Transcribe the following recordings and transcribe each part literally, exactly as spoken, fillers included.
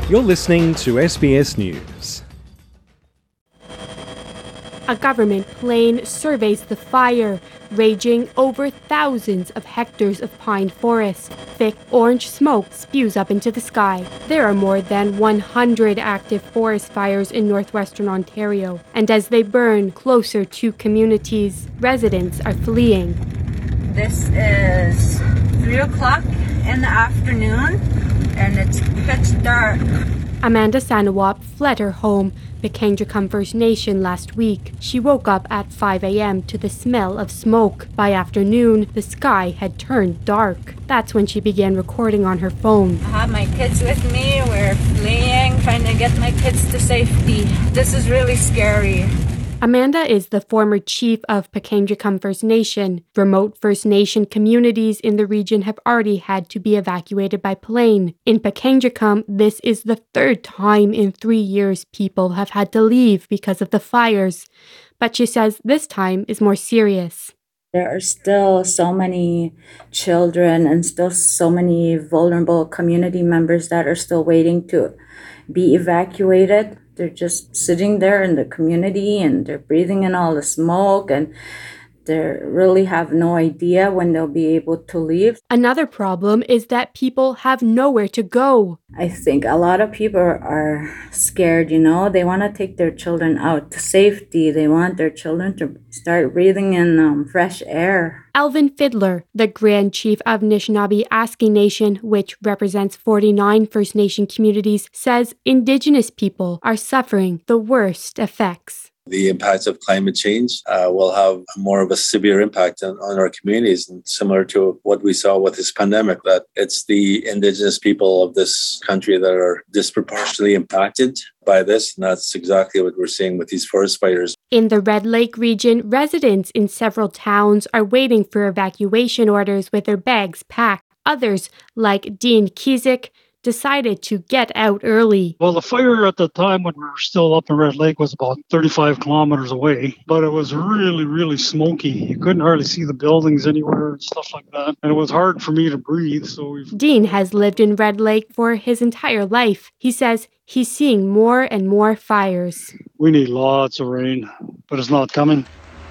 You're listening to S B S News. A government plane surveys the fire, raging over thousands of hectares of pine forest. Thick orange smoke spews up into the sky. There are more than one hundred active forest fires in northwestern Ontario, and as they burn closer to communities, residents are fleeing. This is three o'clock in the afternoon, and it's pitch dark. Amanda Sanawap fled her home, Pikangikum First Nation, last week. She woke up at five a.m. to the smell of smoke. By afternoon, the sky had turned dark. That's when she began recording on her phone. I have my kids with me. We're fleeing, trying to get my kids to safety. This is really scary. Amanda is the former chief of Pikangikum First Nation. Remote First Nation communities in the region have already had to be evacuated by plane. In Pikangikum, this is the third time in three years people have had to leave because of the fires. But she says this time is more serious. There are still so many children and still so many vulnerable community members that are still waiting to be evacuated. They're just sitting there in the community and they're breathing in all the smoke, and they really have no idea when they'll be able to leave. Another problem is that people have nowhere to go. I think a lot of people are scared, you know. They want to take their children out to safety. They want their children to start breathing in um, fresh air. Alvin Fiddler, the Grand Chief of Anishinaabe Aski Nation, which represents forty-nine First Nation communities, says Indigenous people are suffering the worst effects. The impacts of climate change uh, will have more of a severe impact on, on our communities, and similar to what we saw with this pandemic, that it's the Indigenous people of this country that are disproportionately impacted by this, and that's exactly what we're seeing with these forest fires. In the Red Lake region, residents in several towns are waiting for evacuation orders with their bags packed. Others, like Dean Kizik, decided to get out early. Well, the fire at the time when we were still up in Red Lake was about thirty-five kilometers away, but it was really, really smoky. You couldn't hardly see the buildings anywhere and stuff like that, and it was hard for me to breathe. So we've... Dean has lived in Red Lake for his entire life. He says he's seeing more and more fires. We need lots of rain, but it's not coming.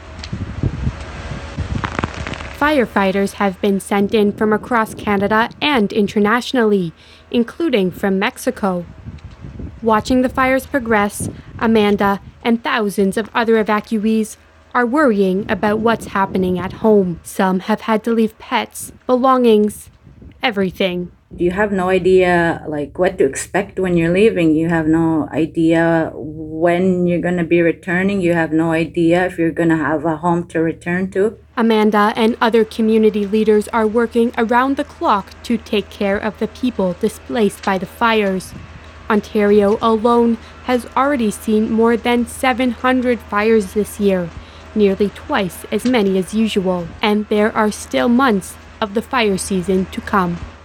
Firefighters have been sent in from across Canada and internationally, including from Mexico. Watching the fires progress, Amanda and thousands of other evacuees are worrying about what's happening at home. Some have had to leave pets, belongings, everything. You have no idea like what to expect when you're leaving. You have no idea when you're going to be returning. You have no idea if you're going to have a home to return to. Amanda and other community leaders are working around the clock to take care of the people displaced by the fires. Ontario alone has already seen more than seven hundred fires this year, nearly twice as many as usual, and there are still months of the fire season to come.